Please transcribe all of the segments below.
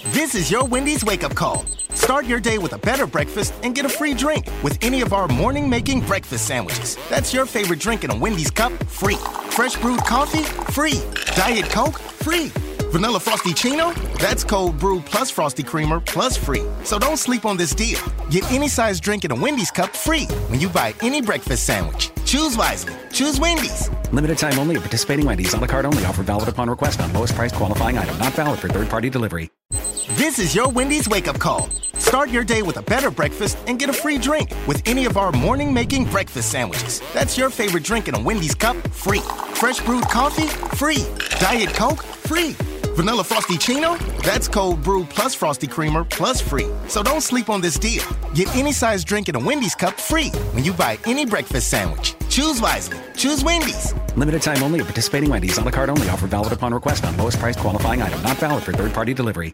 This is your Wendy's wake-up call. Start your day with a better breakfast and get a free drink with any of our morning-making breakfast sandwiches. That's your favorite drink in a Wendy's cup, free. Fresh brewed coffee, free. Diet Coke, free. Vanilla Frosty Chino? That's cold brew plus Frosty Creamer plus free. So don't sleep on this deal. Get any size drink in a Wendy's cup free when you buy any breakfast sandwich. Choose wisely. Choose Wendy's. Limited time only at participating Wendy's. On the card only. Offer valid upon request on lowest price qualifying item. Not valid for third-party delivery. This is your Wendy's wake-up call. Start your day with a better breakfast and get a free drink with any of our morning-making breakfast sandwiches. That's your favorite drink in a Wendy's cup, free. Fresh brewed coffee, free. Diet Coke, free. Vanilla Frosty Chino? That's cold brew plus Frosty Creamer plus free. So don't sleep on this deal. Get any size drink in a Wendy's cup free when you buy any breakfast sandwich. Choose wisely. Choose Wendy's. Limited time only at participating Wendy's. On the card only. Offer valid upon request on lowest price qualifying item. Not valid for third-party delivery.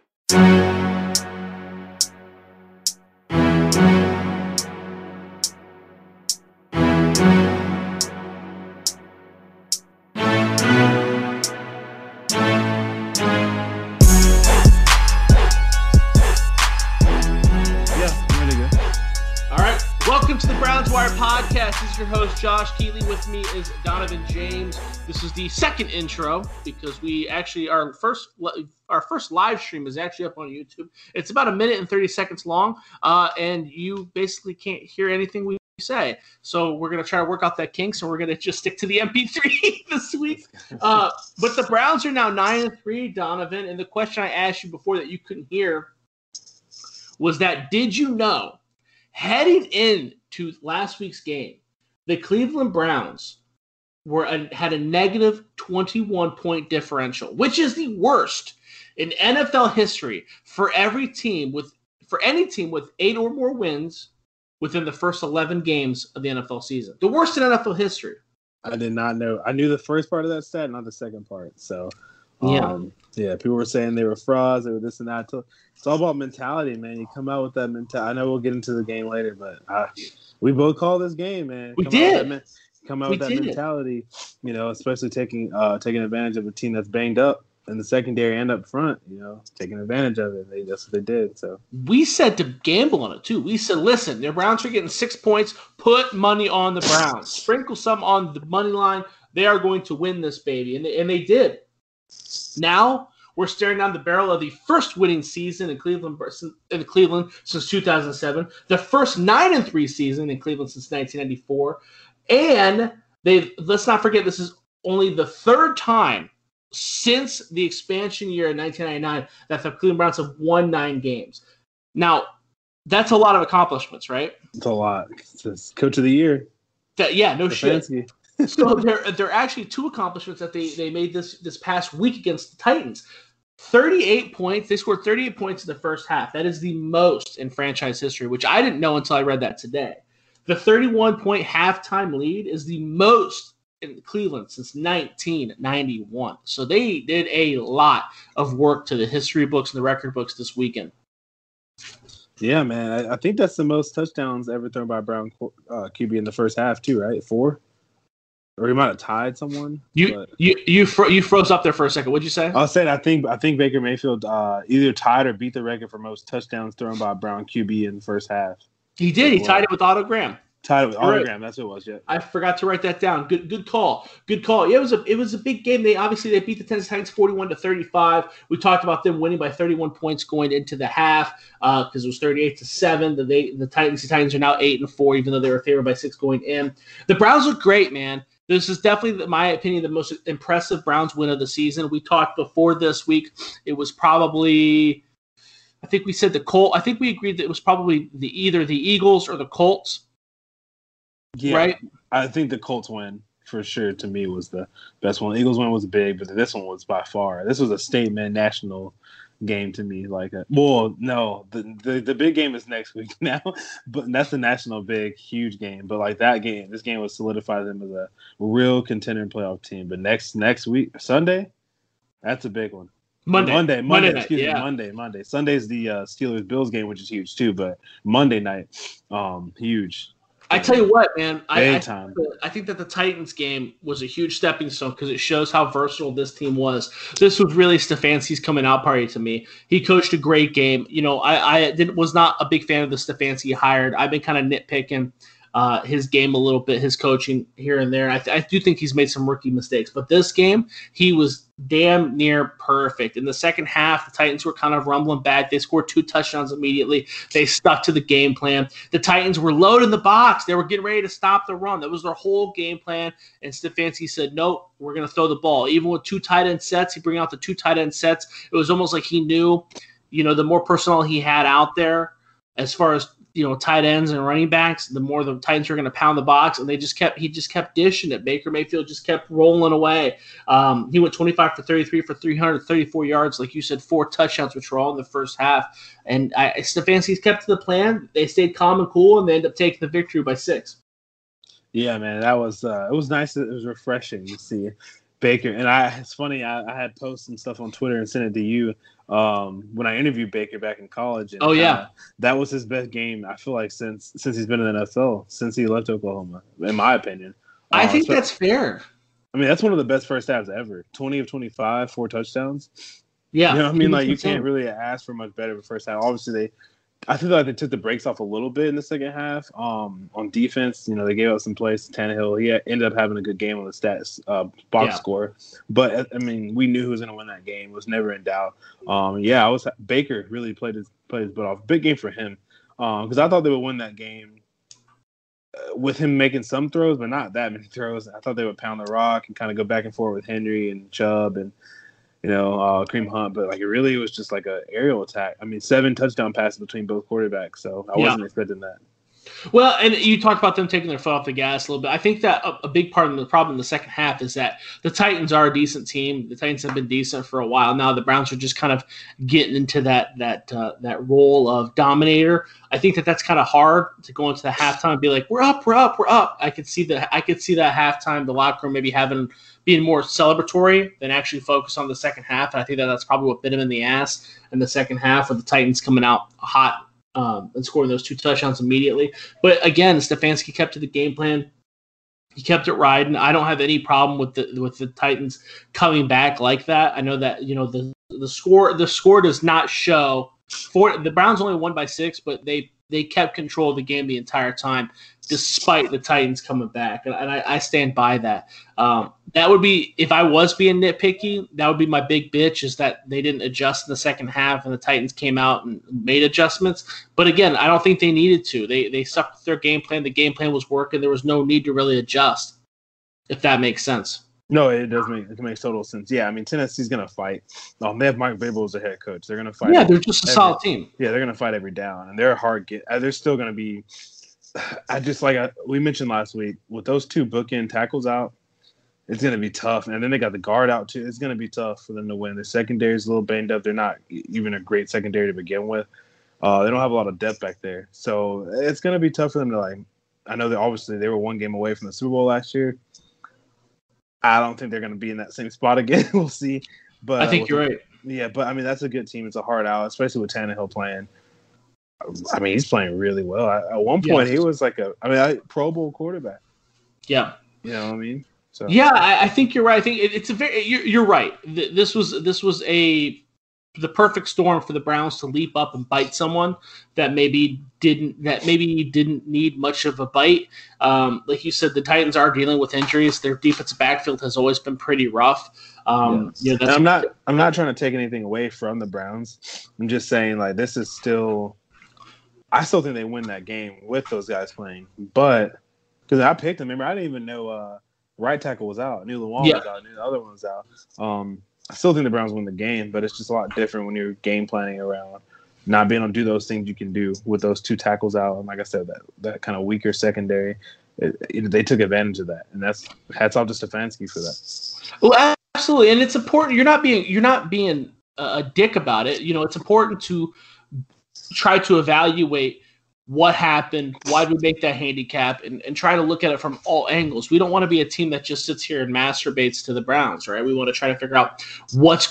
Podcast. This is your host, Josh Keatley. With me is Donovan James. This is the second intro because we actually, our first live stream is actually up on YouTube. It's about 1 minute and 30 seconds long, and you basically can't hear anything we say. So we're going to try to work out that kinks, and we're going to just stick to the MP3 this week. But the Browns are now 9-3, Donovan, and the question I asked you before that you couldn't hear was that, did you know, heading into last week's game, the Cleveland Browns had a negative 21-point differential, which is the worst in NFL history for any team with 8 or more wins within the first 11 games of the NFL season. The worst in NFL history. I did not know. I knew the first part of that stat, not the second part. So, people were saying they were frauds, they were this and that. It's all about mentality, man. You come out with that mentality. I know we'll get into the game later, but we both call this game, man. Come out with that mentality, especially taking advantage of a team that's banged up in the secondary and up front, taking advantage of it. That's what they did. So we said to gamble on it too. We said, listen, the Browns are getting 6 points. Put money on the Browns. Sprinkle some on the money line. They are going to win this baby, and they did. Now we're staring down the barrel of the first winning season in Cleveland since 2007, the first 9-3 season in Cleveland since 1994, and let's not forget this is only the third time since the expansion year in 1999 that the Cleveland Browns have won 9 games. Now, that's a lot of accomplishments, right? It's a lot. It's coach of the year. No shit. So there are actually 2 accomplishments that they made this past week against the Titans. 38 points. They scored 38 points in the first half. That is the most in franchise history, which I didn't know until I read that today. The 31-point halftime lead is the most in Cleveland since 1991. So they did a lot of work to the history books and the record books this weekend. Yeah, man. I think that's the most touchdowns ever thrown by a Brown QB in the first half, too, right? 4? Or he might have tied someone. You froze up there for a second. What'd you say? I said I think Baker Mayfield either tied or beat the record for most touchdowns thrown by a Brown QB in the first half. He did. He tied it with Otto Graham. That's what it was. Yeah. I forgot to write that down. Good call. Yeah, it was a big game. They beat the Tennessee Titans 41-35. We talked about them winning by 31 points going into the half because it was 38-7. The Titans are now 8-4, even though they were favored by 6 going in. The Browns look great, man. This is definitely, in my opinion, the most impressive Browns win of the season. We talked before this week. It was probably, I think we said the Colts. I think we agreed that it was probably either the Eagles or the Colts. Yeah, right? I think the Colts win for sure. To me, was the best one. The Eagles win was big, but this one was by far. This was a statement national game to me. The big game is next week now, but that's the national big huge game. But this game would solidify them as a real contender and playoff team. But next week, Sunday, that's a big one. Monday. Monday. Sunday's the Steelers Bills game, which is huge too. But Monday night, huge I tell you what, man. I think that the Titans game was a huge stepping stone because it shows how versatile this team was. This was really Stefanski's coming out party to me. He coached a great game. You know, I was not a big fan of the Stefanski he hired. I've been kind of nitpicking his game a little bit, his coaching here and there. I do think he's made some rookie mistakes. But this game, he was damn near perfect. In the second half, the Titans were kind of rumbling back. They scored 2 touchdowns immediately. They stuck to the game plan. The Titans were loading the box. They were getting ready to stop the run. That was their whole game plan. And Stefanski said, nope, we're going to throw the ball. Even with 2 tight end sets, he bring out the 2 tight end sets. It was almost like he knew, you know, the more personnel he had out there as far as, you know, tight ends and running backs, the more the Titans were going to pound the box, and he just kept dishing it. Baker Mayfield just kept rolling away. He went 25 for 33 for 334 yards, like you said, 4 touchdowns, which were all in the first half. And Stefanski's kept to the plan. They stayed calm and cool, and they ended up taking the victory by 6. Yeah, man, that was it was nice. It was refreshing to see Baker. And it's funny, I had posted some stuff on Twitter and sent it to you when I interviewed Baker back in college. And, that was his best game, I feel like, since he's been in the NFL, since he left Oklahoma, in my opinion. I think that's fair. I mean, that's one of the best first halves ever. 20 of 25, 4 touchdowns. Yeah. You know what I mean? Like, you can't really ask for much better of a first half. Obviously, I feel like they took the brakes off a little bit in the second half. On defense, you know, they gave up some plays to Tannehill. He ended up having a good game on the stats box score. But, I mean, we knew who was going to win that game. It was never in doubt. Baker really played his butt off. Big game for him because I thought they would win that game with him making some throws, but not that many throws. I thought they would pound the rock and kind of go back and forth with Henry and Chubb and, you know, Kareem Hunt, but like it really was just like an aerial attack. I mean, 7 touchdown passes between both quarterbacks, so I wasn't expecting that. Well, and you talked about them taking their foot off the gas a little bit. I think that a big part of the problem in the second half is that the Titans are a decent team. The Titans have been decent for a while now. The Browns are just kind of getting into that role of dominator. I think that's kind of hard to go into the halftime and be like, we're up. I could see that halftime, the locker room maybe being more celebratory than actually focus on the second half. And I think that's probably what bit him in the ass in the second half, with the Titans coming out hot and scoring those 2 touchdowns immediately. But again, Stefanski kept to the game plan. He kept it riding. I don't have any problem with the Titans coming back like that. I know that, you know, the score does not show. The Browns only won by 6, but they kept control of the game the entire time, despite the Titans coming back. And I stand by that. That would be, if I was being nitpicky, that would be my big bitch, is that they didn't adjust in the second half and the Titans came out and made adjustments. But again, I don't think they needed to. They stuck with their game plan. The game plan was working. There was no need to really adjust, if that makes sense. No, it makes total sense. Yeah, I mean, Tennessee's going to fight. They have Mike Vrabel as a head coach. They're going to fight. Yeah, they're just a solid team. Yeah, they're going to fight every down, and they're a hard get. They're still going to be. We mentioned last week, with those 2 bookend tackles out, it's going to be tough. And then they got the guard out too. It's going to be tough for them to win. The secondary is a little banged up. They're not even a great secondary to begin with. They don't have a lot of depth back there, so it's going to be tough for them to like. I know that obviously they were 1 game away from the Super Bowl last year. I don't think they're going to be in that same spot again. We'll see. But I think you're right. Yeah, but I mean, that's a good team. It's a hard out, especially with Tannehill playing. I mean, he's playing really well. At one point, he was like a Pro Bowl quarterback. Yeah. You know what I mean? So. Yeah, I think you're right. I think it's a very. You're right. This was the perfect storm for the Browns to leap up and bite someone that maybe didn't need much of a bite. Like you said, the Titans are dealing with injuries. Their defensive backfield has always been pretty rough. You know, I'm not trying to take anything away from the Browns. I'm just saying, like, this is still. I still think they win that game with those guys playing, but because I picked them. Remember, I didn't even know right tackle was out. I knew Lewan was out. I knew the other one was out. I still think the Browns win the game, but it's just a lot different when you're game planning around not being able to do those things you can do with those 2 tackles out. And like I said, that kind of weaker secondary, they took advantage of that. And that's hats off to Stefanski for that. Well, absolutely. And it's important. You're not being a dick about it. You know, it's important to try to evaluate what happened, why did we make that handicap, and try to look at it from all angles. We don't want to be a team that just sits here and masturbates to the Browns, right? We want to try to figure out what's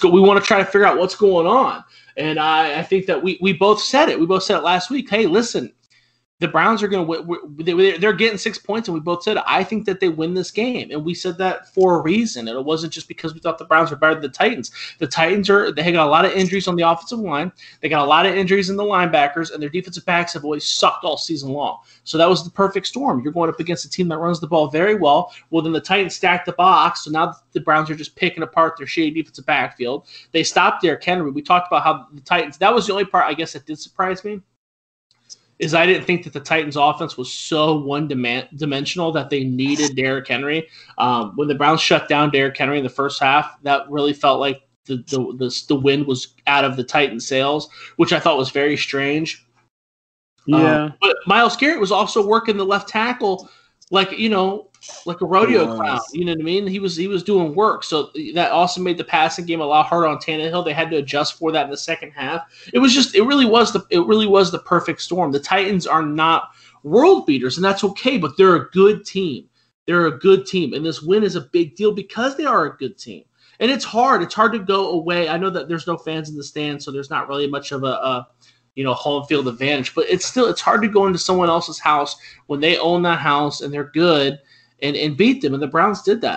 going on. And I think that we both said it. We both said it last week. Hey, listen, the Browns are going to win. They're getting 6 points, and we both said, I think that they win this game. And we said that for a reason. And it wasn't just because we thought the Browns were better than the Titans. The Titans they got a lot of injuries on the offensive line. They got a lot of injuries in the linebackers, and their defensive backs have always sucked all season long. So that was the perfect storm. You're going up against a team that runs the ball very well. Well, then the Titans stacked the box, so now the Browns are just picking apart their shitty defensive backfield. They stopped Derrick Henry. We talked about how the Titans – that was the only part, I guess, that did surprise me. Is I didn't think that the Titans' offense was so one-dimensional that they needed Derrick Henry. When the Browns shut down Derrick Henry in the first half, that really felt like the wind was out of the Titans' sails, which I thought was very strange. Yeah. But Myles Garrett was also working the left tackle like a rodeo clown. You know what I mean? He was doing work. So that also made the passing game a lot harder on Tannehill. They had to adjust for that in the second half. It really was the perfect storm. The Titans are not world beaters, and that's okay, but they're a good team. They're a good team, and this win is a big deal because they are a good team. And it's hard. It's hard to go away. I know that there's no fans in the stands, so there's not really much of a home field advantage, but it's hard to go into someone else's house when they own that house and they're good and beat them. And the Browns did that.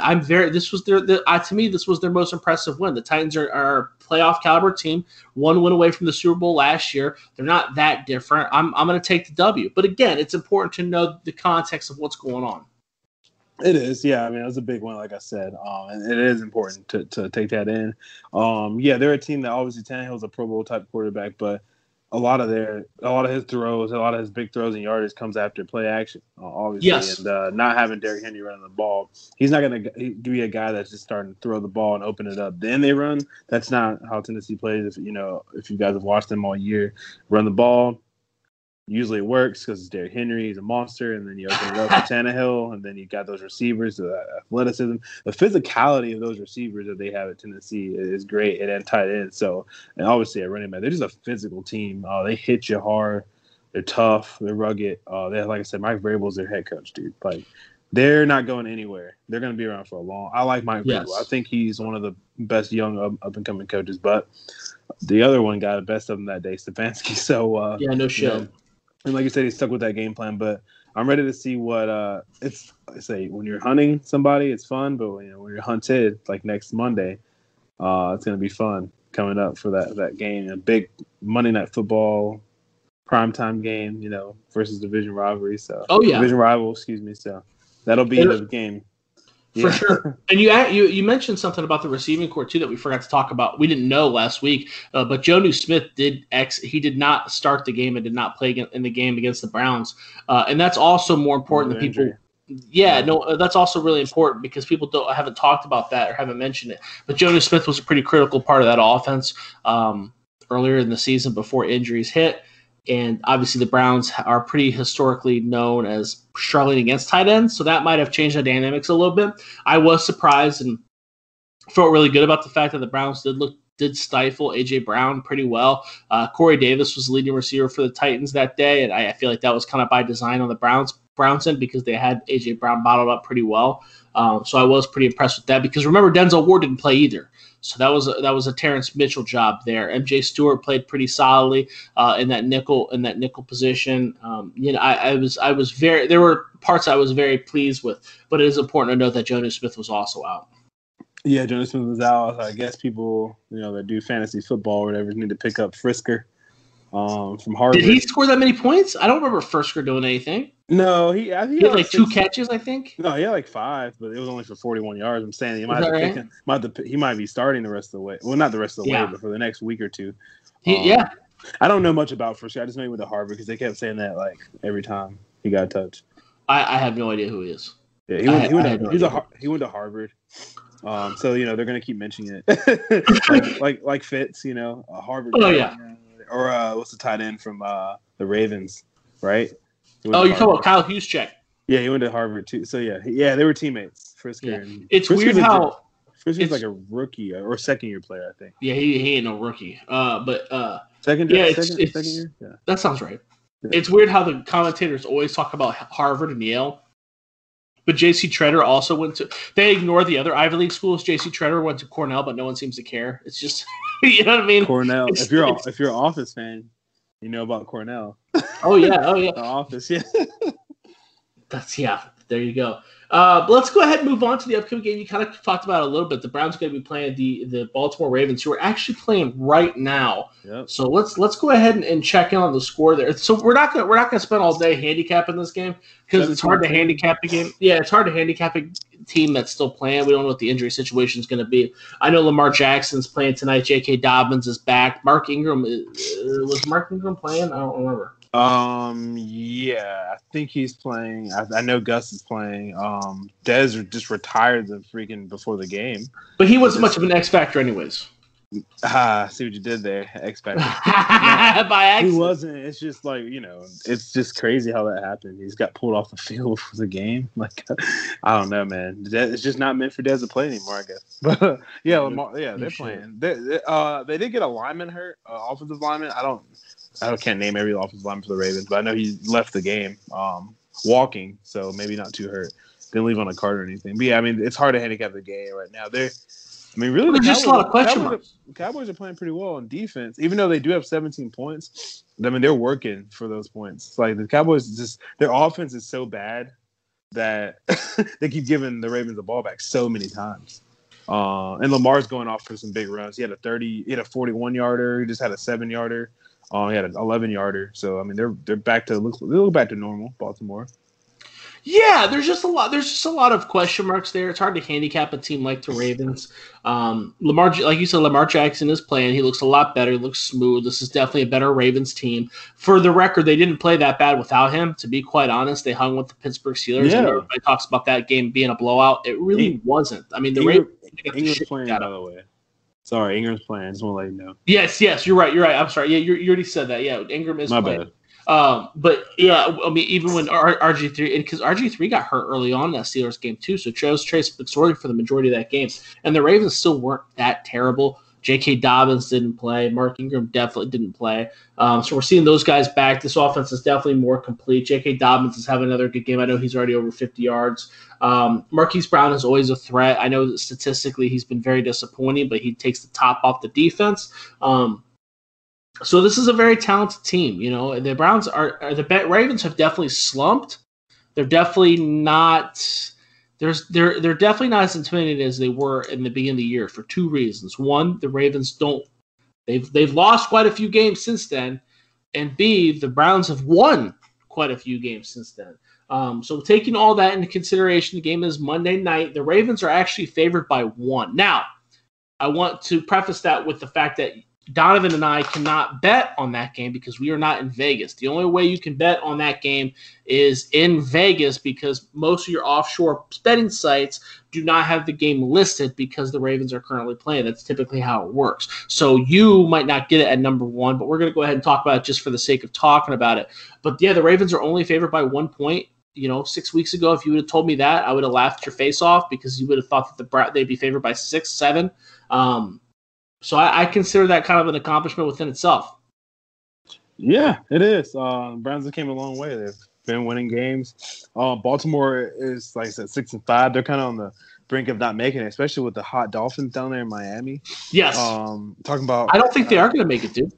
To me, this was their most impressive win. The Titans are a playoff caliber team, one win away from the Super Bowl last year. They're not that different. I'm going to take the W. But again, it's important to know the context of what's going on. It is, yeah. I mean, it was a big one, like I said, and it is important to take that in. They're a team that obviously Tannehill's a Pro Bowl type quarterback, but a lot of his throws, a lot of his big throws and yardage comes after play action, obviously. Yes. And not having Derrick Henry running the ball, he's not going to be a guy that's just starting to throw the ball and open it up. Then they run. That's not how Tennessee plays. If you guys have watched them all year, run the ball. Usually it works because it's Derrick Henry. He's a monster. And then you open it up for Tannehill. And then you got those receivers, the athleticism. The physicality of those receivers that they have at Tennessee is great. And then tight end. So, and obviously at running back, they're just a physical team. They hit you hard. They're tough. They're rugged. Like I said, Mike Vrabel's their head coach, dude. Like, they're not going anywhere. They're going to be around for a long. I like Mike Vrabel. I think he's one of the best young up-and-coming coaches. But the other one got the best of them that day, Stefanski. So, no shit. And like you said, he stuck with that game plan. But I'm ready to see what it's. I say when you're hunting somebody, it's fun. But when you're hunted, like next Monday, it's gonna be fun coming up for that game. A big Monday Night Football primetime game, versus division rivalry. So division rival, excuse me. So that'll be the game. For sure. And you mentioned something about the receiving corps too that we forgot to talk about. We didn't know last week, but Jonnu Smith he did not start the game and did not play in the game against the Browns, and that's also more important than people. Yeah, no, that's also really important because people haven't talked about that or haven't mentioned it. But Jonnu Smith was a pretty critical part of that offense earlier in the season before injuries hit. And obviously the Browns are pretty historically known as struggling against tight ends, so that might have changed the dynamics a little bit. I was surprised and felt really good about the fact that the Browns did stifle A.J. Brown pretty well. Corey Davis was the leading receiver for the Titans that day, and I feel like that was kind of by design on the Browns end because they had A.J. Brown bottled up pretty well. So I was pretty impressed with that because remember, Denzel Ward didn't play either. So that was a Terrence Mitchell job there. MJ Stewart played pretty solidly in that nickel position. I was very, there were parts I was very pleased with, but it is important to note that Jonnu Smith was also out. Yeah, Jonnu Smith was out. I guess people that do fantasy football or whatever need to pick up Frisker from Harvard. Did he score that many points? I don't remember Frisker doing anything. No, he had like 2 catches, I think. No, he had like 5, but it was only for 41 yards. I'm saying he might be starting the rest of the way. Well, not the rest of the way, but for the next week or two. I don't know much about Frisker. I just know he went to Harvard because they kept saying that like every time he got a touch. I have no idea who he is. Yeah, he went to Harvard. So they're gonna keep mentioning it, like Fitz, a Harvard. Oh yeah. Or what's the tight end from the Ravens, right? Oh, you're talking about Kyle Juszczyk. Yeah, he went to Harvard too. So they were teammates. Frisker. Yeah. It's Frisker's weird how Frisker's like a rookie or second-year player, I think. Yeah, he ain't no rookie. Second year. Yeah, that sounds right. Yeah. It's weird how the commentators always talk about Harvard and Yale. But J.C. Treader also went to – they ignore the other Ivy League schools. J.C. Treader went to Cornell, but no one seems to care. It's just – you know what I mean? Cornell. If you're an Office fan, you know about Cornell. Oh yeah. The Office, yeah. There you go. But let's go ahead and move on to the upcoming game. You kind of talked about it a little bit. The Browns are going to be playing the Baltimore Ravens, who are actually playing right now. Yep. So let's go ahead and check in on the score there. So we're not gonna spend all day handicapping this game because it's hard to handicap a game. Yeah, it's hard to handicap a team that's still playing. We don't know what the injury situation is going to be. I know Lamar Jackson's playing tonight. J.K. Dobbins is back. Mark Ingram was Mark Ingram playing? I don't remember. Yeah, I think he's playing. I know Gus is playing. Dez just retired the freaking before the game. But he wasn't much of an X factor anyways. See what you did there, X factor. By accident. He wasn't. It's just like, it's just crazy how that happened. He's got pulled off the field for the game. Like, I don't know, man. It's just not meant for Dez to play anymore, I guess. But yeah, Lamar, yeah, they're playing. They did get a lineman hurt, offensive lineman. I can't name every offensive lineman for the Ravens, but I know he left the game walking, so maybe not too hurt. Didn't leave on a cart or anything. But yeah, I mean, it's hard to handicap the game right now. Really, there's just a lot of question marks. Cowboys are playing pretty well on defense, even though they do have 17 points. I mean, they're working for those points. It's like the Cowboys their offense is so bad that they keep giving the Ravens the ball back so many times. And Lamar's going off for some big runs. He had a 41-yarder. He just had a 7-yarder. He had an 11-yarder. So I mean, they're back to look back to normal. Baltimore. Yeah, there's just a lot of question marks there. It's hard to handicap a team like the Ravens. Lamar, like you said, Lamar Jackson is playing. He looks a lot better. He looks smooth. This is definitely a better Ravens team. For the record, they didn't play that bad without him. To be quite honest, they hung with the Pittsburgh Steelers. Yeah. And everybody talks about that game being a blowout. It really wasn't. I mean, the Ravens. Ingram's playing, by the way. Sorry, Ingram's playing. I just want to let you know. Yes, you're right. I'm sorry. Yeah, you already said that. Yeah, Ingram is playing. Bad. But yeah, I mean, even when RG3, because RG3 got hurt early on in that Steelers game too, so chose Trace McSorley for the majority of that game, and the Ravens still weren't that terrible. J.K. Dobbins didn't play. Mark Ingram definitely didn't play. So we're seeing those guys back. This offense is definitely more complete. J.K. Dobbins is having another good game. I know he's already over 50 yards. Marquise Brown is always a threat. I know that statistically he's been very disappointing, but he takes the top off the defense. So this is a very talented team. The Browns the Ravens have definitely slumped. They're definitely not. They're definitely not as intimidated as they were in the beginning of the year for two reasons. One, the Ravens don't. They've lost quite a few games since then, and B, the Browns have won quite a few games since then. So taking all that into consideration, the game is Monday night. The Ravens are actually favored by 1. Now, I want to preface that with the fact that Donovan and I cannot bet on that game because we are not in Vegas. The only way you can bet on that game is in Vegas because most of your offshore betting sites do not have the game listed because the Ravens are currently playing. That's typically how it works. So you might not get it at number 1, but we're going to go ahead and talk about it just for the sake of talking about it. But yeah, the Ravens are only favored by 1 point. 6 weeks ago, if you would have told me that, I would have laughed your face off because you would have thought that they'd be favored by 6, 7. So I consider that kind of an accomplishment within itself. Yeah, it is. Browns came a long way. They've been winning games. Baltimore is, like I said, 6-5. They're kind of on the brink of not making it, especially with the hot Dolphins down there in Miami. Yes. Talking about. I don't think they are going to make it, dude.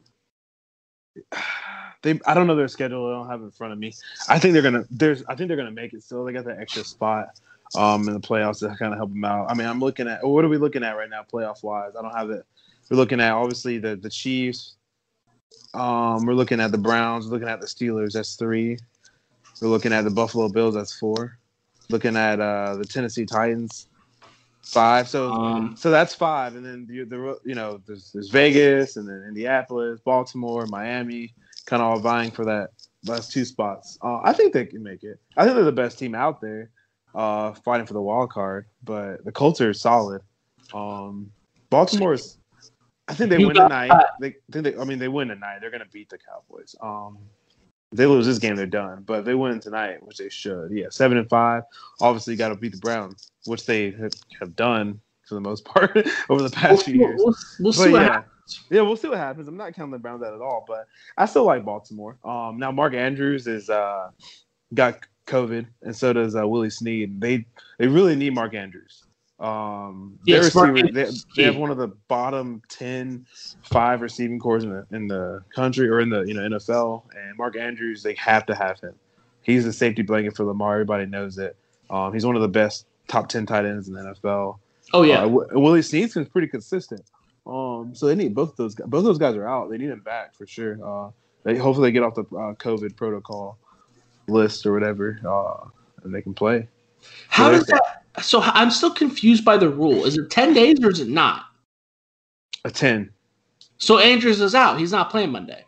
I don't know their schedule. I don't have it in front of me. I think they're gonna make it still. They got that extra spot in the playoffs to kind of help them out. I mean, I'm looking at what are we looking at right now, playoff wise? I don't have it. We're looking at obviously the Chiefs. We're looking at the Browns. We're looking at the Steelers. That's 3. We're looking at the Buffalo Bills. That's 4. Looking at the Tennessee Titans. 5. So that's 5, and then there's Vegas, and then Indianapolis, Baltimore, Miami, kind of all vying for that last 2 spots. I think they can make it. I think they're the best team out there, fighting for the wild card. But the Colts are solid. Baltimore's. I think they win tonight. They win tonight. They're gonna beat the Cowboys. If they lose this game, they're done. But if they win tonight, which they should, 7-5. Obviously, got to beat the Browns, which they have done for the most part over the past few years. We'll see what happens. Yeah, we'll see what happens. I'm not counting the Browns out at all, but I still like Baltimore. Now Mark Andrews is got COVID, and so does Willie Snead. They really need Mark Andrews. Their receiver, they have one of the bottom 5 receiving corps in the country or in the NFL. And Mark Andrews, they have to have him. He's a safety blanket for Lamar. Everybody knows it. He's one of the best top 10 tight ends in the NFL. Oh yeah, Willie Snead's pretty consistent. So they need both those guys. Both those guys are out. They need him back for sure. Hopefully they get off the COVID protocol list or whatever, and they can play. How does that? So I'm still confused by the rule. Is it 10 days or is it not? A 10. So Andrews is out. He's not playing Monday.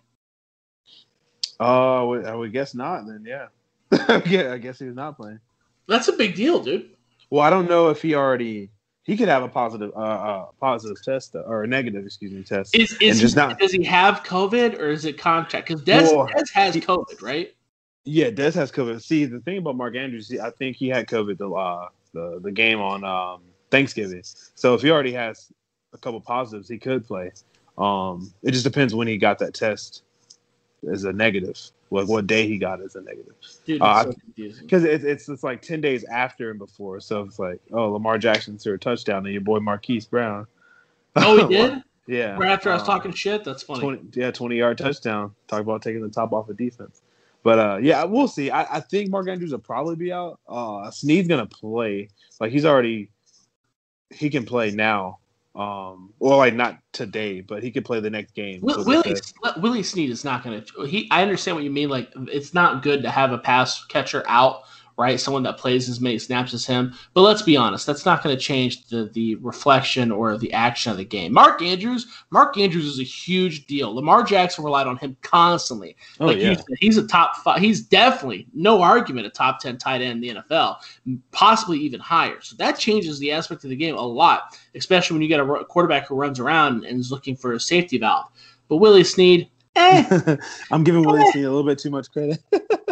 I would guess not. Then yeah, yeah. I guess he's not playing. That's a big deal, dude. Well, I don't know if he could have a positive test or a negative, test. Does he have COVID or is it contact? Because Dez has COVID, right? Yeah, Dez has COVID. See, the thing about Mark Andrews, I think he had COVID the game on Thanksgiving. So if he already has a couple positives, he could play. It just depends when he got that test as a negative. Like what day he got as a negative. Dude, it's so confusing. Because it's like 10 days after and before. So it's like, oh, Lamar Jackson threw a touchdown and your boy Marquise Brown. Oh, he did? Yeah. Right after I was talking shit? That's funny. 20-yard touchdown. Talk about taking the top off of defense. But, yeah, we'll see. I think Mark Andrews will probably be out. Snead's going to play. Like, he can play now. Well, like not today, but he could play the next game. Willie Snead is not going to. I understand what you mean. Like, it's not good to have a pass catcher out, right? Someone that plays as many snaps as him. But let's be honest, that's not going to change the reflection or the action of the game. Mark Andrews is a huge deal. Lamar Jackson relied on him constantly. He's a top 5. He's definitely, no argument, a top 10 tight end in the NFL, possibly even higher. So that changes the aspect of the game a lot, especially when you get a quarterback who runs around and is looking for a safety valve. But Willie Snead, I'm giving Willie Snead a little bit too much credit.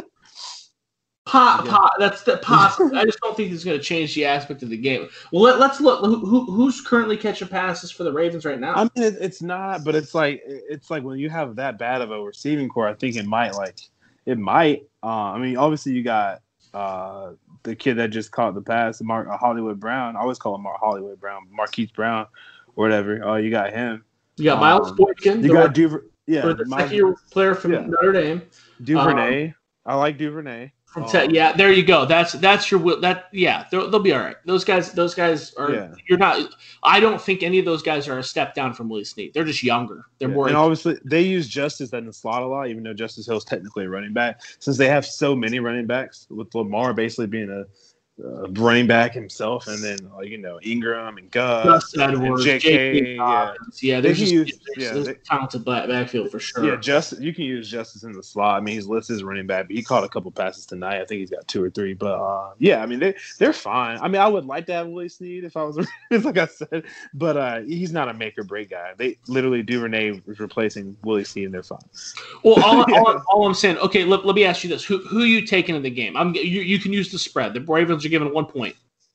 That's possible. I just don't think it's going to change the aspect of the game. Well, let's look. Who's currently catching passes for the Ravens right now? I mean, it's not, but it's like when you have that bad of a receiving core, I think it might. I mean, obviously you got the kid that just caught the pass, Hollywood Brown. I always call him Hollywood Brown, Marquise Brown, or whatever. You got him. You got Miles Boykin. You got Duvernay. The second-year player from Notre Dame. Duvernay. I like Duvernay. Yeah, there you go. That's your will. They'll be all right. Those guys are. Yeah. You're not. I don't think any of those guys are a step down from Willie Snead. They're just younger. They're more. And obviously, they use Justice in the slot a lot, even though Justice Hill's technically a running back. Since they have so many running backs, with Lamar basically being a running back himself, and then Ingram and Gus Edwards, J.K. There's a talented backfield for sure. Yeah, you can use Justice in the slot. I mean, he's listed as running back, but he caught a couple passes tonight. I think he's got 2 or 3. But I mean, they're fine. I mean, I would like to have Willie Snead if I was, like I said, but he's not a make or break guy. They literally Duvernay is replacing Willie Snead, and they're fine. Well, all I'm saying. Okay, let me ask you this: Who are you taking in the game? You can use the spread. The Ravens are given 1 point.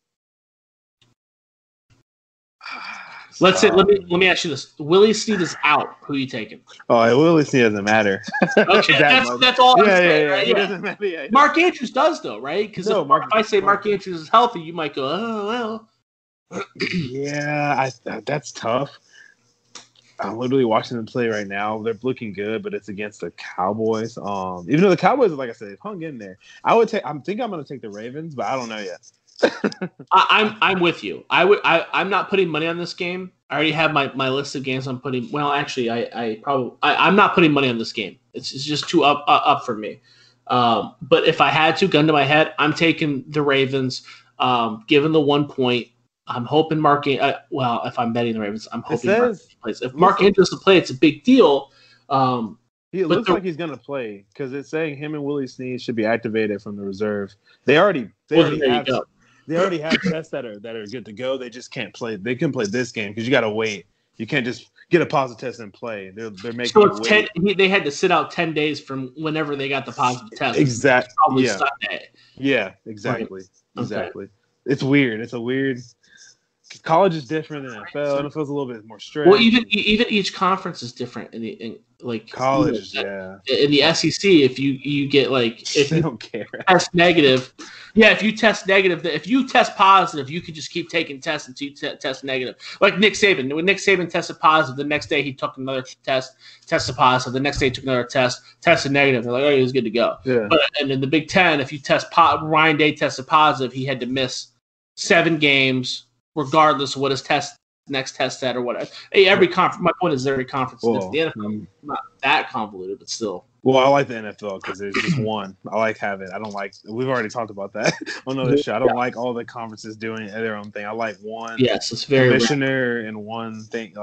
Let's say. Let me ask you this: Willie Snead is out. Who are you taking? Oh, Willie Snead doesn't matter. Okay, that's all I'm saying. Right? It doesn't matter. Yeah. Mark Andrews does though, right? Because if I say Mark Andrews is healthy, you might go, oh well. Yeah, that's tough. I'm literally watching them play right now. They're looking good, but it's against the Cowboys. Even though the Cowboys, like I said, they've hung in there. I'm going to take the Ravens, but I don't know yet. I'm with you. I'm not putting money on this game. I already have my list of games I'm putting. Well, actually, I'm not putting money on this game. It's just too up for me. But if I had to, gun to my head, I'm taking the Ravens. Given the 1 point, I'm hoping if I'm betting the Ravens, I'm hoping Mark Andrews plays. If Mark Andrews to play, it's a big deal. It looks like he's going to play because it's saying him and Willie Snead should be activated from the reserve. They already have tests that are good to go. They just can't play. They can play this game because you got to wait. You can't just get a positive test and play. They're making. So it's 10. They had to sit out 10 days from whenever they got the positive test. Exactly. Probably Sunday. Yeah. Exactly. Right. Exactly. Okay. It's weird. It's a weird. college is different than NFL. NFL is a little bit more strict. Well, even each conference is different. In college, in the SEC, if you get if they you don't care. test negative, if you test negative, if you test positive, you could just keep taking tests until you test negative. Like Nick Saban, when Nick Saban tested positive, the next day he took another test, tested positive. The next day he took another test, tested negative. They're like, oh, he was good to go. Yeah. And in the Big Ten, if you Ryan Day tested positive, he had to miss 7 games, regardless of what his next test said or whatever. Hey, every conference. My point is every conference. Well, the NFL not that convoluted, but still. Well, I like the NFL because there's just one. I like having. I don't like. We've already talked about that on another show. I don't like all the conferences doing their own thing. I like one. Yes, it's very commissioner and one thing.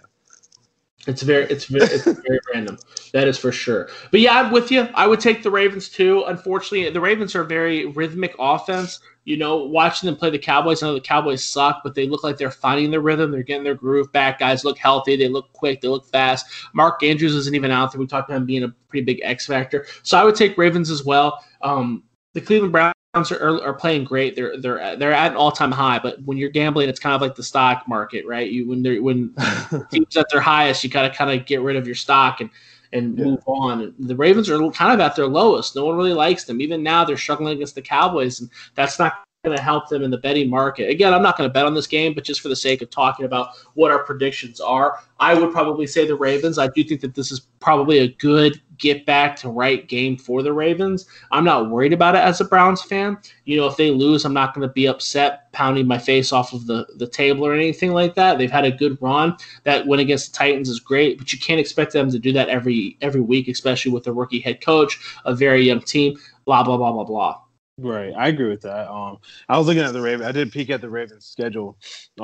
It's very random. That is for sure. But yeah, I'm with you. I would take the Ravens too. Unfortunately, the Ravens are a very rhythmic offense. Watching them play the Cowboys, I know the Cowboys suck, but they look like they're finding their rhythm. They're getting their groove back. Guys look healthy. They look quick. They look fast. Mark Andrews isn't even out there. We talked about him being a pretty big X factor. So I would take Ravens as well. The Cleveland Browns are playing great. They're at an all-time high, but when you're gambling, it's kind of like the stock market, right? When teams at their highest, you got to kind of get rid of your stock and move on. The Ravens are kind of at their lowest. No one really likes them. Even now, they're struggling against the Cowboys, and that's not going to help them in the betting market. Again, I'm not going to bet on this game, but just for the sake of talking about what our predictions are, I would probably say the Ravens. I do think that this is probably a good get back to right game for the Ravens. I'm not worried about it as a Browns fan. If they lose, I'm not going to be upset, pounding my face off of the table or anything like that. They've had a good run. That win against the Titans is great, but you can't expect them to do that every week, especially with a rookie head coach, a very young team, blah, blah, blah, blah, blah. Right, I agree with that. I was looking at the Ravens. I did peek at the Ravens schedule.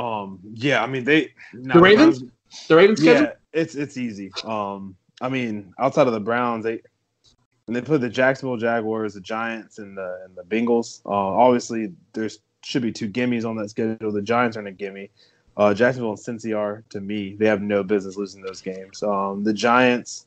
I mean the Ravens schedule. Yeah, it's easy. I mean, outside of the Browns, they play the Jacksonville Jaguars, the Giants, and the Bengals. Obviously, there should be 2 gimmies on that schedule. The Giants aren't a gimme. Jacksonville and Cincy are, to me. They have no business losing those games. The Giants.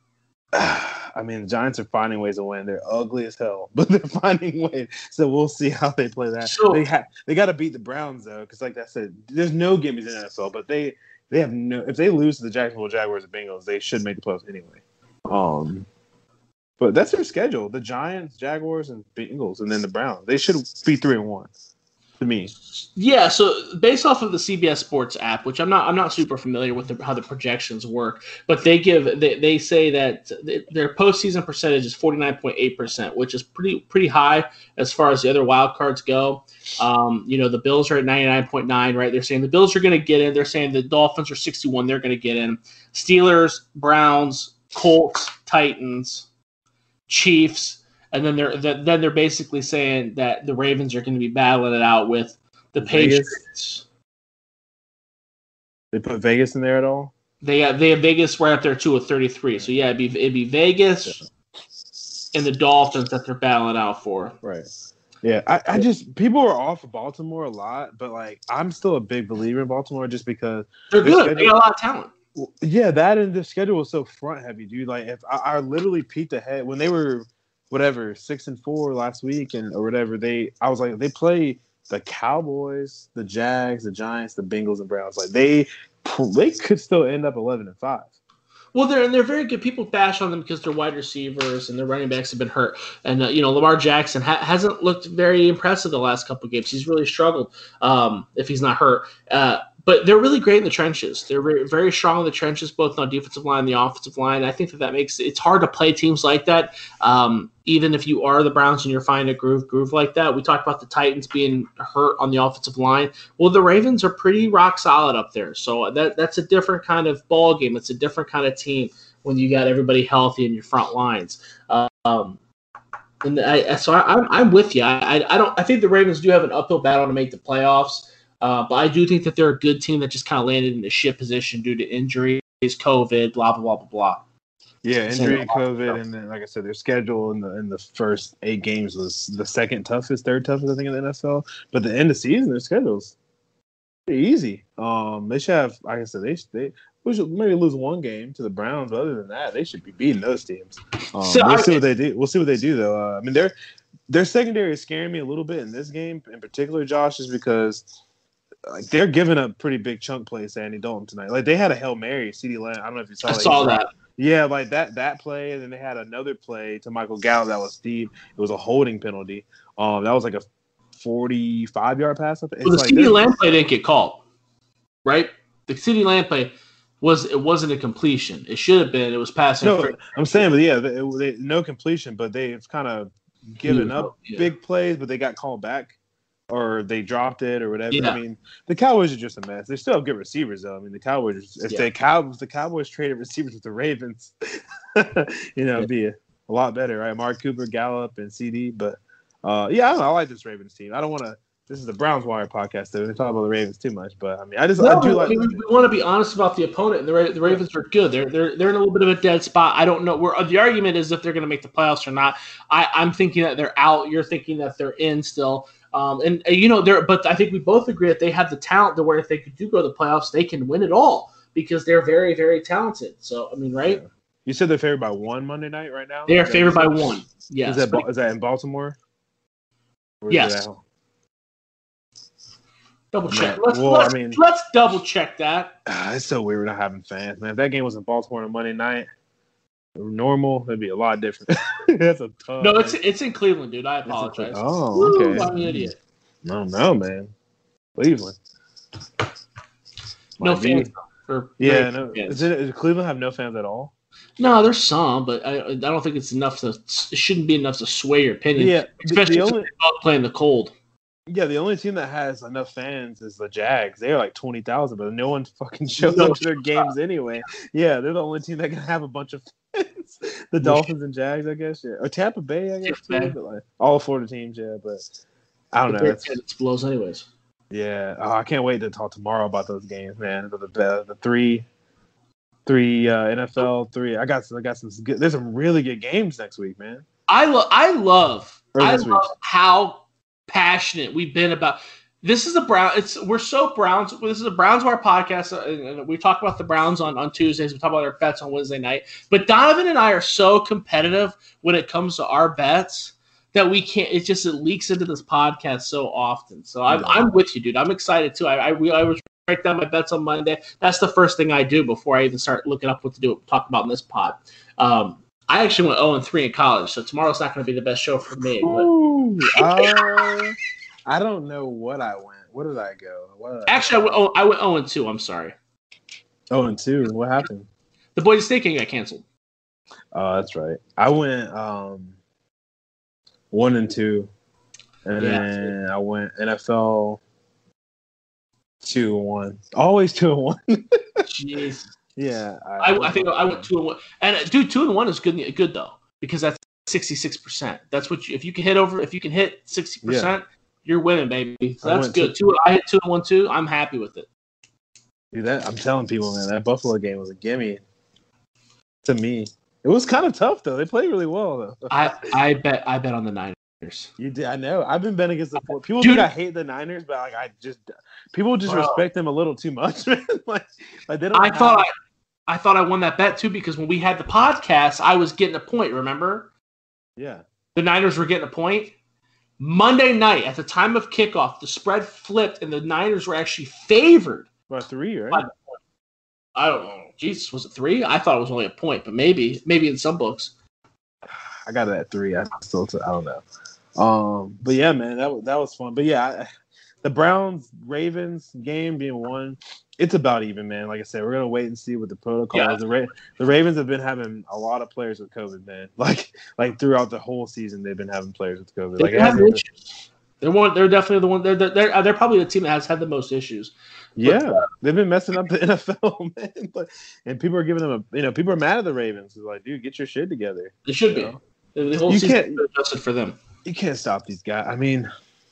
I mean, the Giants are finding ways to win. They're ugly as hell, but they're finding ways. So we'll see how they play that. Sure. They got to beat the Browns though, because like I said, there's no gimmies in the NFL. But they have no. If they lose to the Jacksonville Jaguars and Bengals, they should make the playoffs anyway. But that's their schedule: the Giants, Jaguars, and Bengals, and then the Browns. They should be 3-1. To me. Yeah, so based off of the CBS Sports app, which I'm not super familiar with how the projections work, but they say that their postseason percentage is 49.8%, which is pretty high as far as the other wild cards go. The Bills are at 99.9, right? They're saying the Bills are going to get in. They're saying the Dolphins are 61. They're going to get in. Steelers, Browns, Colts, Titans, Chiefs. And then they're basically saying that the Ravens are going to be battling it out with the Patriots. They put Vegas in there at all? They have Vegas right up there too with 33. So yeah, it'd be Vegas and the Dolphins that they're battling out for. Right. Yeah, I just people are off of Baltimore a lot, but like I'm still a big believer in Baltimore just because they're good. They got a lot of talent. Yeah, that and the schedule was so front heavy, dude. Like if I literally peeked ahead when they were 6-4 last week or whatever. I was like, they play the Cowboys, the Jags, the Giants, the Bengals, and Browns. Like they could still end up 11-5. Well, they're very good. People bash on them because their wide receivers and their running backs have been hurt, and Lamar Jackson hasn't looked very impressive the last couple of games. He's really struggled if he's not hurt. But they're really great in the trenches. They're very, very strong in the trenches, both on the defensive line and the offensive line. I think that makes it's hard to play teams like that, even if you are the Browns and you're finding a groove like that. We talked about the Titans being hurt on the offensive line. Well, the Ravens are pretty rock solid up there. So that's a different kind of ball game. It's a different kind of team when you got everybody healthy in your front lines. I'm with you. I think the Ravens do have an uphill battle to make the playoffs. But I do think that they're a good team that just kind of landed in a shit position due to injuries, COVID, blah, blah, blah, blah, blah. Yeah, injury, COVID, and then, like I said, their schedule in the first 8 games was the third toughest, I think, in the NFL. But the end of season, their schedule's pretty easy. They should have, like I said, they should maybe lose 1 game to the Browns. But other than that, they should be beating those teams. We'll see what they do. We'll see what they do, though. I mean, their secondary is scaring me a little bit in this game in particular, Josh, is because like they're giving up pretty big chunk plays to Andy Dalton tonight. Like they had a Hail Mary, CeeDee Lamb. I don't know if you saw. I saw that. Yeah, like that play, and then they had another play to Michael Gallup that was deep. It was a holding penalty. That was like a 45-yard pass. Well, the CeeDee Lamb play didn't get called, right? The CeeDee Lamb play wasn't a completion. It should have been. It was passing. No, I'm saying, but yeah, they no completion, but they've kind of given up big plays, but they got called back. Or they dropped it, or whatever. Yeah. I mean, the Cowboys are just a mess. They still have good receivers, though. I mean, the Cowboys. If the Cowboys traded receivers with the Ravens, it'd be a lot better, right? Amari Cooper, Gallup, and CD. But I don't know. I like this Ravens team. I don't want to. This is the Browns Wire podcast, though. They talk about the Ravens too much, but I mean, I do like. We want to be honest about the opponent, and the Ravens are good. They're in a little bit of a dead spot. I don't know where the argument is if they're going to make the playoffs or not. I'm thinking that they're out. You're thinking that they're in still. But I think we both agree that they have the talent to where if they do go to the playoffs, they can win it all because they're very, very talented. So, I mean, right? Yeah. You said they're favored by 1 Monday night right now? They are favored by 1. Yes. Is that in Baltimore? Yes. Double check. Man, Let's double check that. It's so weird not having fans, man. If that game was in Baltimore on Monday night, normal, it'd be a lot different. That's a tough. No, it's in Cleveland, dude. I apologize. Okay. I'm an idiot. I don't know, man. Cleveland. No fans. Does Cleveland have no fans at all? No, there's some, but I don't think it's enough to. It shouldn't be enough to sway your opinion. Yeah, especially if they're playing the cold. Yeah, the only team that has enough fans is the Jags. They're like 20,000, but no one fucking shows up to their games anyway. Yeah, they're the only team that can have a bunch of fans. The Dolphins and Jags, I guess. Yeah, or Tampa Bay, I guess. Too, but like, all 4 teams, yeah. But I don't know. It explodes anyways. Yeah, I can't wait to talk tomorrow about those games, man. The three NFL 3. I got some good. There's some really good games next week, man. I love how passionate we've been about this. Is we're so Browns. This is a Browns Wire podcast, and we talk about the Browns on Tuesdays. We talk about our bets on Wednesday night. But Donovan and I are so competitive when it comes to our bets that we can't. It leaks into this podcast so often. So I'm with you, dude. I'm excited too. I was write down my bets on Monday. That's the first thing I do before I even start looking up what to talk about in this pod. I actually went 0-3 in college, so tomorrow's not going to be the best show for me. I don't know what I went. What did I go? Actually, I went 0-2. I'm sorry. 0-2. What happened? The Boise State game got canceled. Oh, that's right. I went 1-2, and then I went NFL 2-1. Always 2-1. Jeez. Yeah, I think I went 2-1, and dude, 2-1 is good though because that's 66%. That's what if you can hit 60%, you're winning, baby. So that's good. I hit 2-1 too. I'm happy with it. Dude, I'm telling people, man, that Buffalo game was a gimme. To me, it was kind of tough though. They played really well though. I bet on the Niners. You did? I know. I've been betting against the four. People think I hate the Niners, but people just respect them a little too much, man. like they don't. I thought I won that bet too because when we had the podcast, I was getting a point. Remember? Yeah. The Niners were getting a point. Monday night at the time of kickoff, the spread flipped and the Niners were actually favored by 3, right? I don't know. Jesus, was it 3? I thought it was only a point, but maybe in some books. I got it at 3. I don't know. But yeah, man, that was fun. But yeah, the Browns-Ravens game being won, it's about even, man. Like I said, we're gonna wait and see what the protocol is. The Ravens have been having a lot of players with COVID, man. Like throughout the whole season, they've been having players with COVID. They're definitely the one. They're probably the team that has had the most issues. Yeah, they've been messing up the NFL, man. And people are giving them people are mad at the Ravens. It's like, dude, get your shit together. They should be. The whole season is adjusted for them. You can't stop these guys. I mean,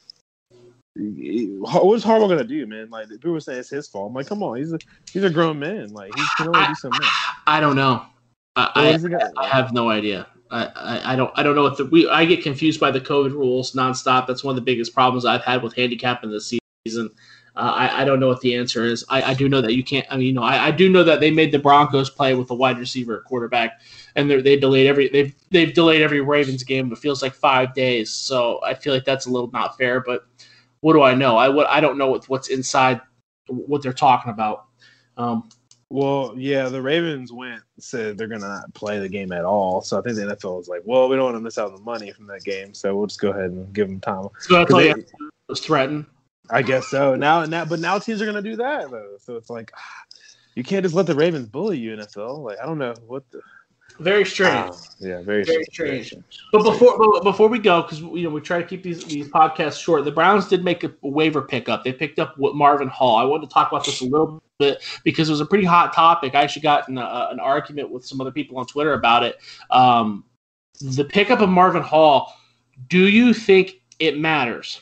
what's Harbaugh gonna do, man? Like people were saying it's his fault. I'm like, come on, he's a grown man. Like he can only do so much. I don't know. I have no idea. I don't know what I get confused by the COVID rules nonstop. That's one of the biggest problems I've had with handicapping this season. I don't know what the answer is. I do know that you can't. I mean, I do know that they made the Broncos play with a wide receiver at quarterback, and they've delayed every Ravens game. It feels like 5 days. So I feel like that's a little not fair. But what do I know? I don't know what's inside what they're talking about. Well, yeah, the Ravens said they're going to not play the game at all. So I think the NFL was like, well, we don't want to miss out on the money from that game, so we'll just go ahead and give them time. So that's all you have to do is threaten. I guess so. But now teams are going to do that, though. So it's like, you can't just let the Ravens bully you, NFL. Like, I don't know what the. Very strange. Yeah, very strange. But before we go, because we try to keep these podcasts short, the Browns did make a waiver pickup. They picked up Marvin Hall. I wanted to talk about this a little bit because it was a pretty hot topic. I actually got in an argument with some other people on Twitter about it. The pickup of Marvin Hall. Do you think it matters?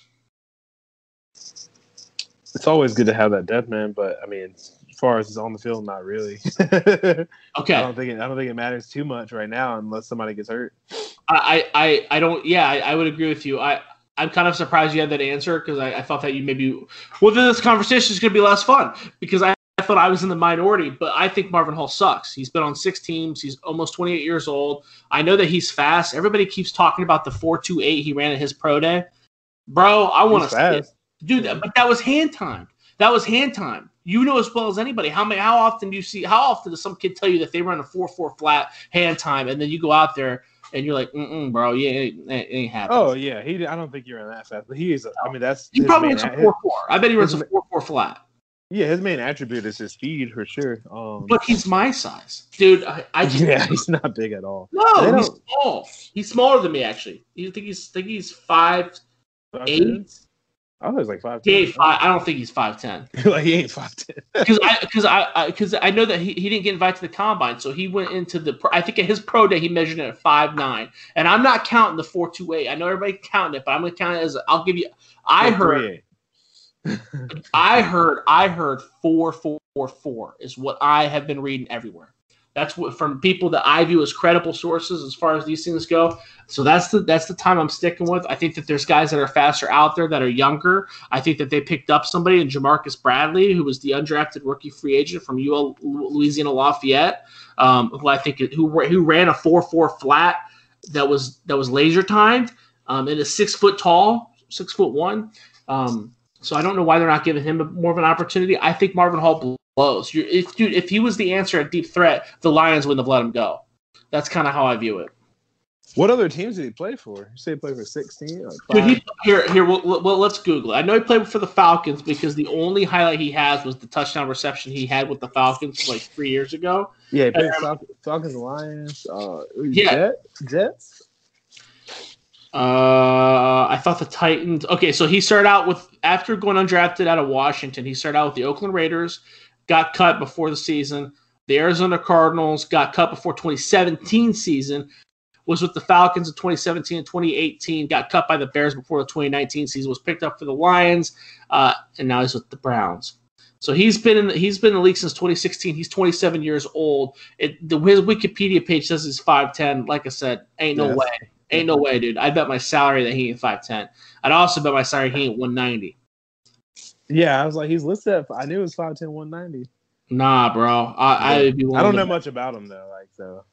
It's always good to have that depth, man. But I mean, as far as it's on the field, not really. Okay. I don't think it matters too much right now unless somebody gets hurt. I don't. Yeah, I would agree with you. I'm kind of surprised you had that answer because I thought that you maybe this conversation is going to be less fun because I thought I was in the minority, but I think Marvin Hall sucks. He's been on 6 teams. He's almost 28 years old. I know that he's fast. Everybody keeps talking about the 4.28 he ran at his pro day. Bro, I want to do that, but that was hand time. You know as well as anybody. How often does some kid tell you that they run a 4.4 flat hand time, and then you go out there and you're like, bro, yeah, it ain't happening. Oh yeah, I don't think you're in that fast, but he is. I mean, he probably runs a 4.4. I bet he runs a 4.4 flat. Yeah, his main attribute is his speed for sure. But he's my size, dude. He's not big at all. No, he's small. He's smaller than me actually. You think he's 5'8"? I thought he was like 5'10". I don't think he's 5'10". Like he ain't 5'10". Because I know that he didn't get invited to the combine, so he went into I think at his pro day he measured it at 5'9", and I'm not counting the 4.28. I know everybody counting it, but I'm gonna count it as I'll give you. I heard 4.44 is what I have been reading everywhere. That's what from people that I view as credible sources as far as these things go. So that's the time I'm sticking with. I think that there's guys that are faster out there that are younger. I think that they picked up somebody in Jamarcus Bradley, who was the undrafted rookie free agent from Louisiana Lafayette, who I think who ran a 4.4 flat that was laser timed, and is 6 foot tall, 6'1". So I don't know why they're not giving him more of an opportunity. I think Marvin Hall blows. If he was the answer at deep threat, the Lions wouldn't have let him go. That's kind of how I view it. What other teams did he play for? You say he played for 16? Dude, well, let's Google it. I know he played for the Falcons because the only highlight he has was the touchdown reception he had with the Falcons like 3 years ago. Yeah, he played Falcons, Lions, Jets. I thought the Titans. Okay, so he started out after going undrafted out of Washington. He started out with the Oakland Raiders, got cut before the season. The Arizona Cardinals got cut before 2017 season. Was with the Falcons in 2017 and 2018. Got cut by the Bears before the 2019 season. Was picked up for the Lions, and now he's with the Browns. So he's been in the league since 2016. He's 27 years old. His Wikipedia page says he's 5'10". Like I said, ain't no way. Ain't no way, dude. I bet my salary that he ain't 5'10". I'd also bet my salary he ain't 190. Yeah, I was like, he's listed at, I knew it was 5'10", 190. Nah, bro. I don't know much about him though. Like so,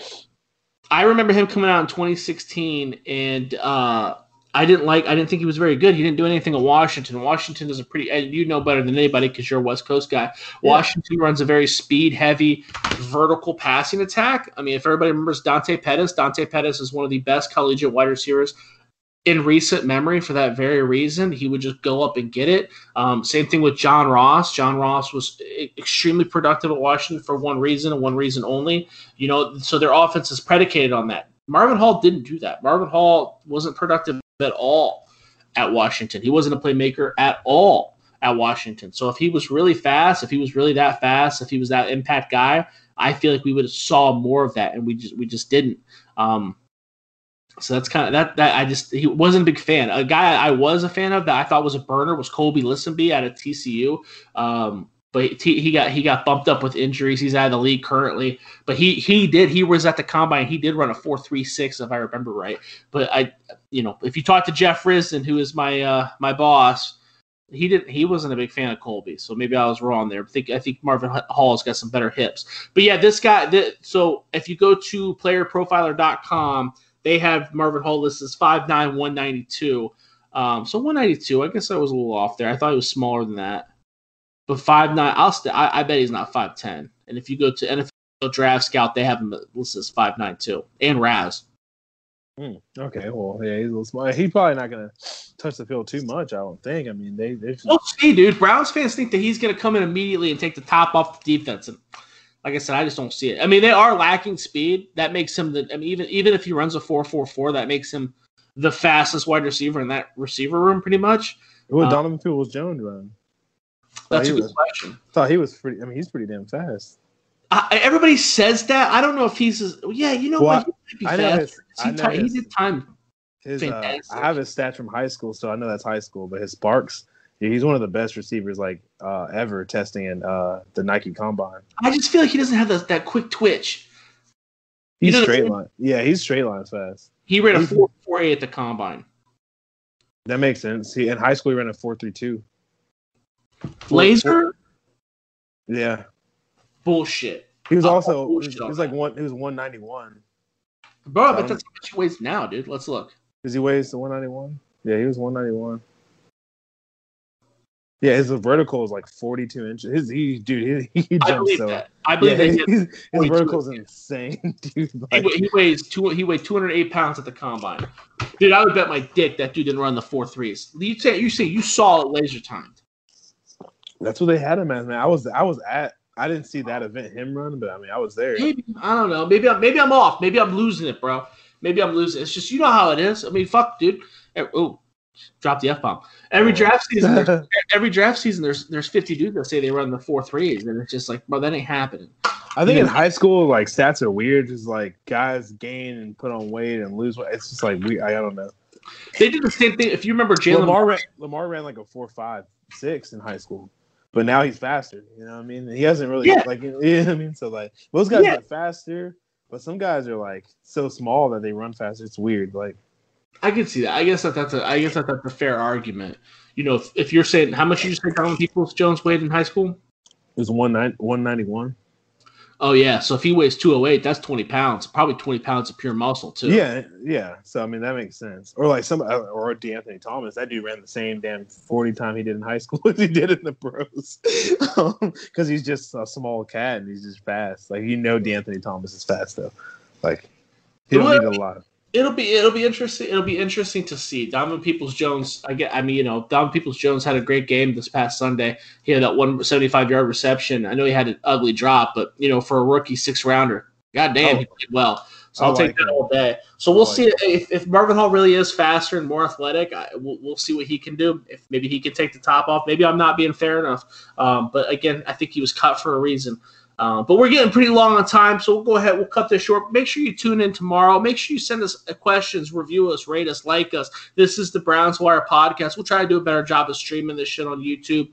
I remember him coming out in 2016, and I didn't think he was very good. He didn't do anything at Washington. Washington is and you know better than anybody because you're a West Coast guy. Yeah. Washington runs a very speed-heavy, vertical passing attack. I mean, if everybody remembers Dante Pettis is one of the best collegiate wide receivers in recent memory for that very reason. He would just go up and get it. Same thing with John Ross. John Ross was extremely productive at Washington for one reason and one reason only. You know, so their offense is predicated on that. Marvin Hall didn't do that. Marvin Hall wasn't productive at all at Washington. He wasn't a playmaker at all at Washington. So if he was really fast, if he was really that fast, if he was that impact guy, I feel like we would have saw more of that, and we just didn't. So that's kind of he wasn't a big fan. A guy I was a fan of that I thought was a burner was Colby Listenby out of TCU. But he got bumped up with injuries. He's out of the league currently. But he was at the combine. He did run a 4.36 if I remember right. But if you talk to Jeff Risdon, who is my boss, he wasn't a big fan of Colby. So maybe I was wrong there. I think Marvin Hall's got some better hips. But yeah, this guy. So if you go to playerprofiler.com, they have Marvin Hall listed as 5'9", 192. So 192. I guess I was a little off there. I thought he was smaller than that. But 5'9". I bet he's not 5'10". And if you go to NFL Draft Scout, they have him listed as 5'9" too, and Raz. Okay, well, yeah, he's a little small. He's probably not going to touch the field too much, I don't think. I mean, we'll see, dude. Browns fans think that he's going to come in immediately and take the top off the defense. And like I said, I just don't see it. I mean, they are lacking speed. That makes him even if he runs a 4.44, that makes him the fastest wide receiver in that receiver room, pretty much. What would Donovan Peoples-Jones run? That's a good question. Thought he was pretty. I mean, he's pretty damn fast. Everybody says that. I don't know if he's he might be fast. He did time. I have his stats from high school, so I know that's high school. But his sparks, he's one of the best receivers ever testing in the Nike Combine. I just feel like he doesn't have that quick twitch. He's straight line. Yeah, he's straight line fast. He ran a 4.48 at the Combine. That makes sense. In high school, he ran a 4.32. Laser? Yeah. Bullshit. He was also he was 191. Bro, but that's how much he weighs now, dude. Let's look. Does he weigh 191? Yeah, he was 191. Yeah, his vertical is like 42 inches. He jumps so. I believe his vertical is insane, dude. He weighed 208 pounds at the Combine. Dude, I would bet my dick that dude didn't run the 4.3s. You say you saw it laser timed. That's what they had him as, man. I didn't see that event him run, but I mean I was there. Maybe I don't know. Maybe I'm off. Maybe I'm losing it, bro. Maybe I'm losing it. It's just, you know how it is. I mean, fuck, dude. Oh, drop the F-bomb. Every draft season, there's 50 dudes that say they run the 4.3s, and it's just like, bro, that ain't happening. I think in high school, like, stats are weird. Just like guys gain and put on weight and lose weight. It's just like I don't know. They did the same thing. If you remember, Lamar ran like a 4.56 in high school, but now he's faster. You know what I mean? He hasn't really you know what I mean. So like most guys get faster, but some guys are like so small that they run faster. It's weird. Like I can see that. I guess that's a fair argument. You know, if you're saying how much you just say Donovan Peoples-Jones weighed in high school? It was 191. Oh yeah, so if he weighs 208, that's 20 pounds. Probably 20 pounds of pure muscle too. Yeah. So I mean that makes sense. Or like or DeAnthony Thomas, that dude ran the same damn 40 time he did in high school as he did in the pros, because he's just a small cat and he's just fast. Like DeAnthony Thomas is fast though. Like he don't need a lot. It'll be interesting. It'll be interesting to see Donovan Peoples-Jones. Donovan Peoples-Jones had a great game this past Sunday. He had that 175-yard reception. I know he had an ugly drop, but for a rookie 6th rounder, goddamn, he played well. So I'll take that all day. So we'll see if Marvin Hall really is faster and more athletic. We'll see what he can do. If maybe he can take the top off. Maybe I'm not being fair enough. But again, I think he was cut for a reason. But we're getting pretty long on time, so we'll go ahead. We'll cut this short. Make sure you tune in tomorrow. Make sure you send us questions, review us, rate us, like us. This is the Browns Wire podcast. We'll try to do a better job of streaming this shit on YouTube,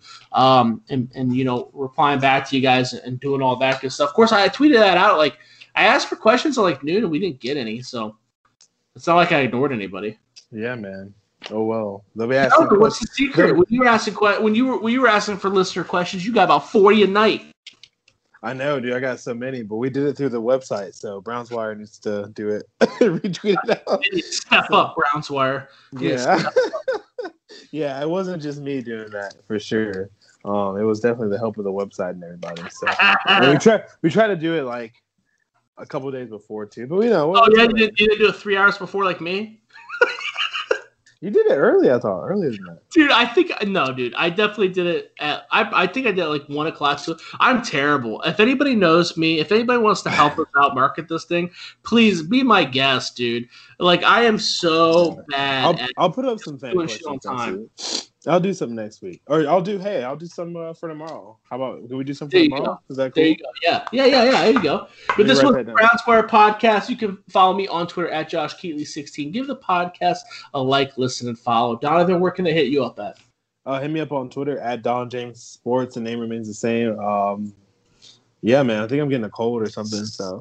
and replying back to you guys and doing all that good stuff. Of course, I tweeted that out. Like, I asked for questions at like noon, and we didn't get any. So it's not like I ignored anybody. Yeah, man. Oh well, they'll be asking. No, what's the secret? When you were asking for listener questions, you got about 40 a night. I know, dude. I got so many, but we did it through the website, so Browns Wire needs to do it. Retweet it out. Step up, Browns Wire. Yeah. Yeah, it wasn't just me doing that for sure. It was definitely the help of the website and everybody. So we try to do it like a couple of days before too, but you didn't do it 3 hours before like me. You did it early, I thought. Earlier than that. Dude, I definitely did it at I think I did it like 1 o'clock. So I'm terrible. If anybody knows me, if anybody wants to help us out market this thing, please be my guest, dude. Like I am so bad. I'll put up some fan questions on time. I'll do something next week. Or I'll do some for tomorrow. How about, can we do something for tomorrow? Is that cool? There you go. Yeah. There you go. But this was the Browns Wire podcast. You can follow me on Twitter at JoshKeatley16. Give the podcast a like, listen, and follow. Donovan, where can they hit you up at? Hit me up on Twitter at Don James Sports. The name remains the same. Yeah, man. I think I'm getting a cold or something. So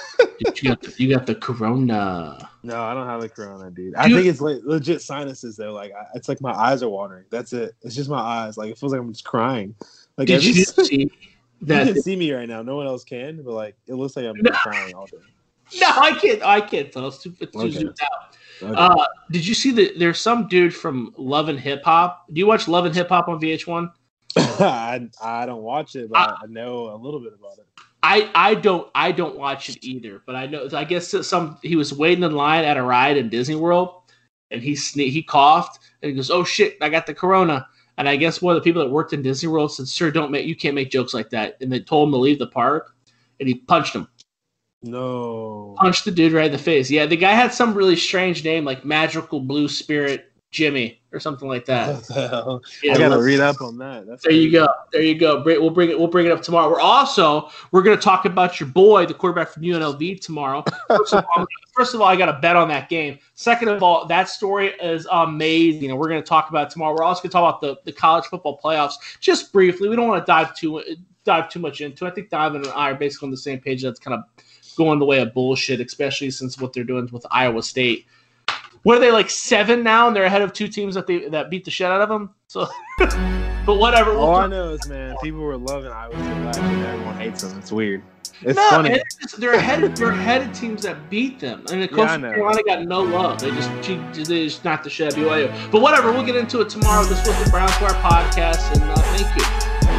you got the corona. No, I don't have the corona, dude. I think it's like legit sinuses though. Like it's like my eyes are watering. That's it. It's just my eyes. Like it feels like I'm just crying. Like did you see that? You can see me right now. No one else can, but like it looks like I'm crying all day. No, I can't tell. It's too zoomed out. Okay. Did you see that there's some dude from Love and Hip Hop? Do you watch Love and Hip Hop on VH1? I don't watch it, but I know a little bit about it. I don't watch it either, but I guess that he was waiting in line at a ride in Disney World, and he coughed and he goes, "Oh shit, I got the corona." And I guess one of the people that worked in Disney World said, "Sir, you can't make jokes like that." And they told him to leave the park, and he punched him. No. Punched the dude right in the face. Yeah, the guy had some really strange name like Magical Blue Spirit Jimmy or something like that. What the hell? Yeah, I gotta read up on that. There you go. We'll bring it up tomorrow. We're going to talk about your boy, the quarterback from UNLV, tomorrow. First of all, I got a bet on that game. Second of all, that story is amazing, and we're going to talk about it tomorrow. We're also going to talk about the college football playoffs just briefly. We don't want to dive too much into it. I think Donovan and I are basically on the same page. That's kind of going the way of bullshit, especially since what they're doing with Iowa State. What are they, like 7 now, and they're ahead of 2 teams that beat the shit out of them? So, but whatever. All I know is, man, people were loving Iowa State last year, and everyone hates them. It's weird. It's funny. Man, they're ahead of teams that beat them. I mean, Coastal Carolina got no love. They just knocked the shit out of BYU. But whatever, we'll get into it tomorrow. This was the Brown Square Podcast, and thank you.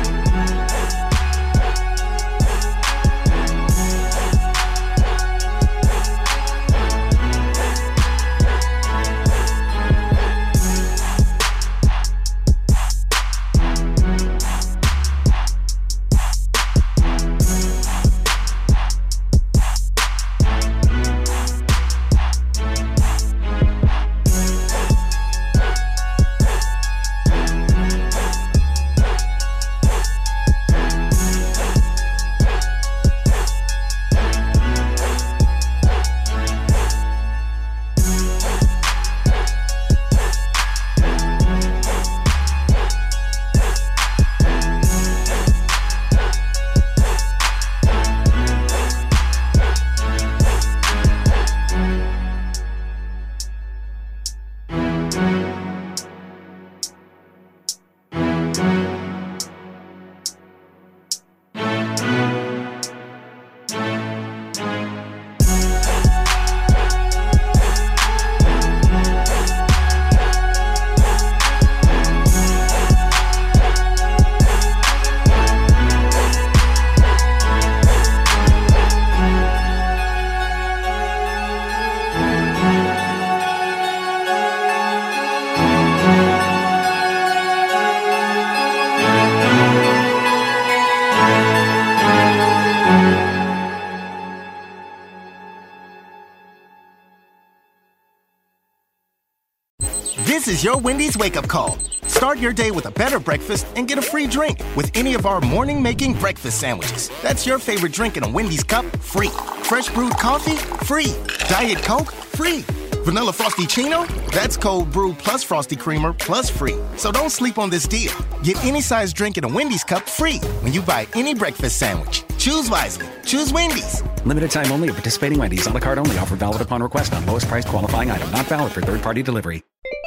This is your Wendy's wake-up call. Start your day with a better breakfast and get a free drink with any of our morning-making breakfast sandwiches. That's your favorite drink in a Wendy's cup, free. Fresh brewed coffee, free. Diet Coke, free. Vanilla Frosty Chino? That's cold brew plus Frosty Creamer plus free. So don't sleep on this deal. Get any size drink in a Wendy's cup free when you buy any breakfast sandwich. Choose wisely. Choose Wendy's. Limited time only at participating Wendy's. On a card only. Offer valid upon request on lowest price qualifying item. Not valid for third-party delivery.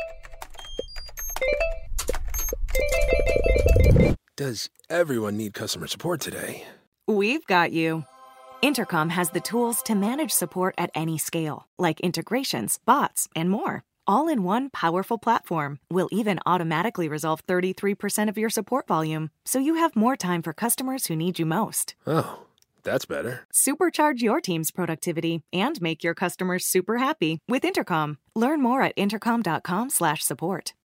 Does everyone need customer support today? We've got you. Intercom has the tools to manage support at any scale, like integrations, bots, and more. All in one powerful platform. We'll even automatically resolve 33% of your support volume, so you have more time for customers who need you most. Oh, that's better. Supercharge your team's productivity and make your customers super happy with Intercom. Learn more at intercom.com/support.